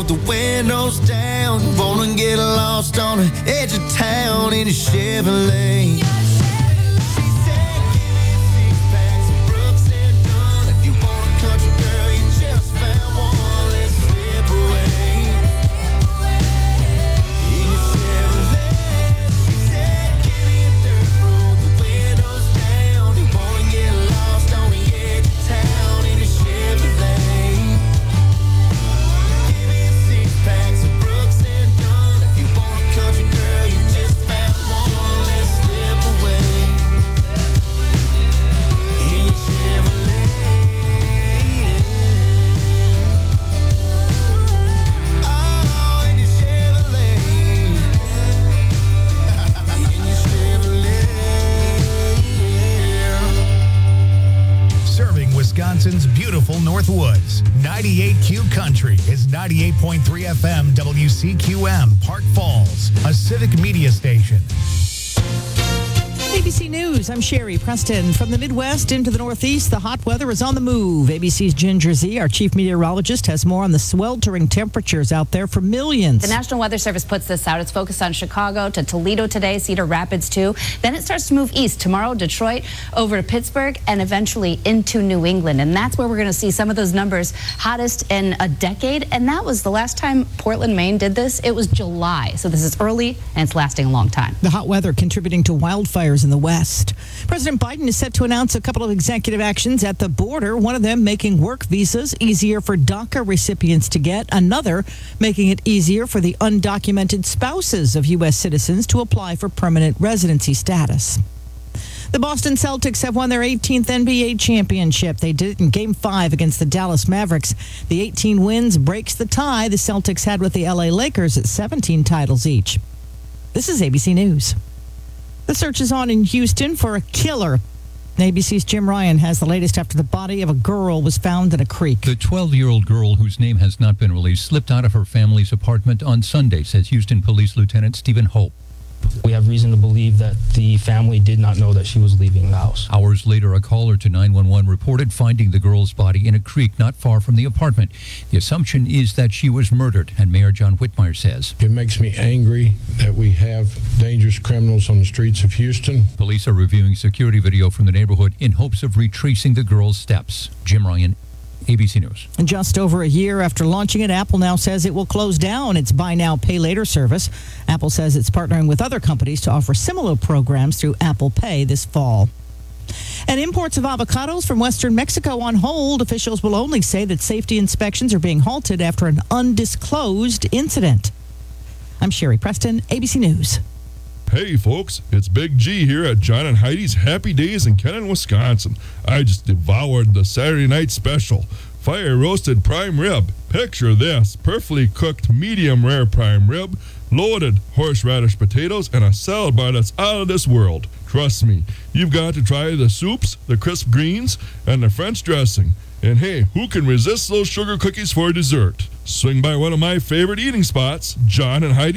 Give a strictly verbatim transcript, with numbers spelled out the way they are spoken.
road, the windows down. Wanna get lost on the edge of town in a Chevrolet. Wisconsin's beautiful Northwoods. ninety-eight Q Country is ninety-eight point three F M W C Q M, Park Falls, a civic media station. A B C News, I'm Sherry Preston. From the Midwest into the Northeast, the hot weather is on the move. A B C's Ginger Z, our chief meteorologist, has more on the sweltering temperatures out there for millions. The National Weather Service puts this out. It's focused on Chicago to Toledo today, Cedar Rapids too. Then it starts to move east tomorrow, Detroit, over to Pittsburgh, and eventually into New England. And that's where we're going to see some of those numbers hottest in a decade. And that was the last time Portland, Maine did this. It was July. So this is early and it's lasting a long time. The hot weather contributing to wildfires in the West. President Biden is set to announce a couple of executive actions at the border, one of them making work visas easier for DACA recipients to get, another making it easier for the undocumented spouses of U S citizens to apply for permanent residency status. The Boston Celtics have won their eighteenth N B A championship. They did it in Game five against the Dallas Mavericks. The eighteen wins breaks the tie the Celtics had with the L A Lakers at seventeen titles each. This is A B C News. The search is on in Houston for a killer. A B C's Jim Ryan has the latest after the body of a girl was found in a creek. The twelve-year-old girl, whose name has not been released, slipped out of her family's apartment on Sunday, says Houston Police Lieutenant Stephen Hope. We have reason to believe that the family did not know that she was leaving the house. Hours later, a caller to nine one one reported finding the girl's body in a creek not far from the apartment. The assumption is that she was murdered, and Mayor John Whitmire says. It makes me angry that we have dangerous criminals on the streets of Houston. Police are reviewing security video from the neighborhood in hopes of retracing the girl's steps. Jim Ryan, A B C News. Just over a year after launching it, Apple now says it will close down its Buy Now, Pay Later service. Apple says it's partnering with other companies to offer similar programs through Apple Pay this fall. And imports of avocados from western Mexico on hold. Officials will only say that safety inspections are being halted after an undisclosed incident. I'm Sherry Preston, A B C News. Hey folks, it's Big G here at John and Heidi's Happy Days in Kennon, Wisconsin. I just devoured the Saturday night special. Fire roasted prime rib. Picture this, perfectly cooked medium rare prime rib, loaded horseradish potatoes, and a salad bar that's out of this world. Trust me, you've got to try the soups, the crisp greens, and the French dressing. And hey, who can resist those sugar cookies for dessert? Swing by one of my favorite eating spots, John and Heidi.